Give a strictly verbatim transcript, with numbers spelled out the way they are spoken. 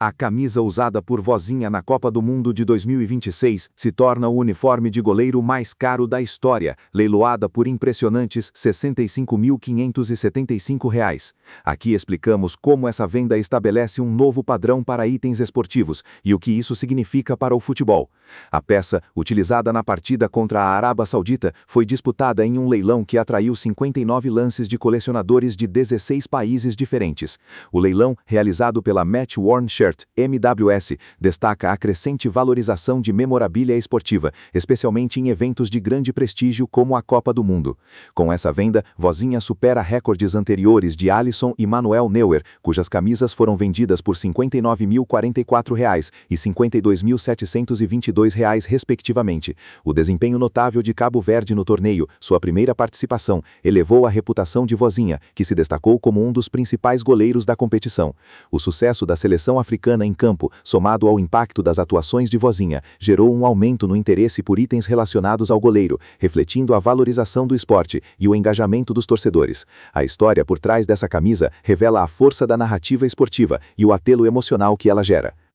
A camisa usada por Vozinha na Copa do Mundo de dois mil e vinte e seis se torna o uniforme de goleiro mais caro da história, leiloada por impressionantes sessenta e cinco mil quinhentos e setenta e cinco reais. Aqui explicamos como essa venda estabelece um novo padrão para itens esportivos e o que isso significa para o futebol. A peça, utilizada na partida contra a Arábia Saudita, foi disputada em um leilão que atraiu cinquenta e nove lances de colecionadores de dezesseis países diferentes. O leilão, realizado pela Match Worn Shirt M W S, destaca a crescente valorização de memorabilia esportiva, especialmente em eventos de grande prestígio como a Copa do Mundo. Com essa venda, Vozinha supera recordes anteriores de Alisson e Manuel Neuer, cujas camisas foram vendidas por cinquenta e nove mil e quarenta e quatro reais e cinquenta e dois mil setecentos e vinte e dois reais, respectivamente. O desempenho notável de Cabo Verde no torneio, sua primeira participação, elevou a reputação de Vozinha, que se destacou como um dos principais goleiros da competição. O sucesso da seleção africana em campo, somado ao impacto das atuações de Vozinha, gerou um aumento no interesse por itens relacionados ao goleiro, refletindo a valorização do esporte e o engajamento dos torcedores. A história por trás dessa camisa revela a força da narrativa esportiva e o apelo emocional que ela gera.